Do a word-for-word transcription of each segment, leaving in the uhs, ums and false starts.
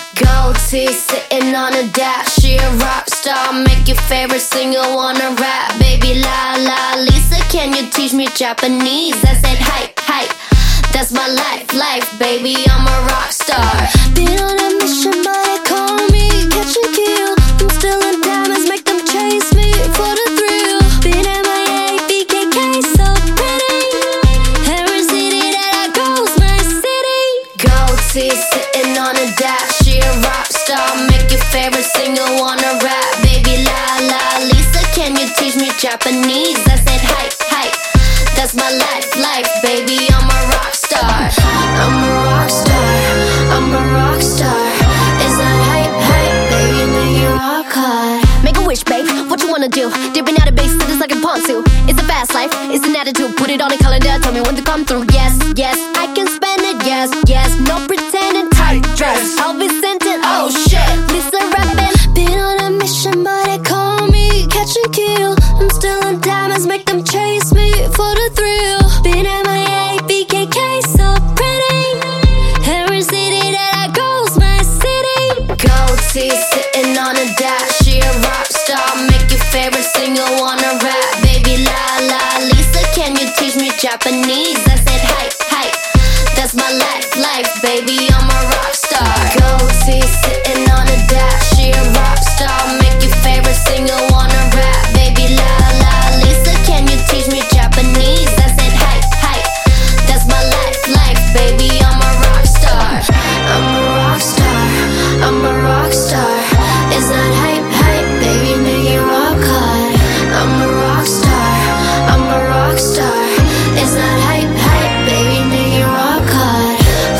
Gold teeth sitting on a dash. She a rock star, make your favorite singer wanna rap. Baby la la Lisa, can you teach me Japanese? I said hi, hi, that's my life, life, baby, I'm a rock star. Been on a mission but they call me catch and kill. I'm still in diamonds, make them chase me for the thrill. Been M I A, B K K, so pretty. Every city that I go's my city. Gold teeth sitting on a dash. She a rock star, make your favorite singer wanna rap. Baby la la Lisa, can you teach me Japanese? I said hi, hi, that's my life, life, baby, I'm a rock star. I'm a rock star, I'm a rock star. Is that hype, hype, baby, make it rock hard. Make a wish, babe, what you wanna do? Dipping out of base, just like in Ponzu. It's a fast life, it's an attitude. Put it on a calendar, tell me when to come through. Yes, yes, I can spend it, yes, yes. No pretending, tight dress, I'll be sent it, oh shit. Lisa rapping. Been on a mission but they call me catch and kill. I'm still in diamonds, make them chase me for the thrill. Been M I A, B K K, so pretty. Every city that I go's my city. Gold teeth sitting on a dash. She a rock star, make your favorite singer wanna rap. Baby la la Lisa, can you teach me Japanese? I said hi, hi, that's my life, life, baby, I'm a rock star. Gold teeth sitting on a dash. She a rock star, make your favorite singer wanna rap. Baby la la Lisa, can you teach me Japanese? I said hi, hi, that's my life, life, baby, I'm a rock star. I'm a rock star, I'm a rock star. Is that hype, hype, baby, make it rock hard. I'm a rock star, I'm a rock star. Is that hype, hype, baby, make it rock hard.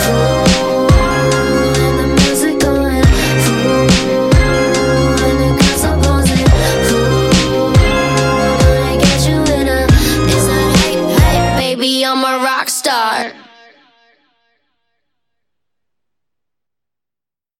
Fool, and the music going. Fool, and the girls are posing. Fool, I get you in a. Is that hype, hype, baby, I'm a rock star.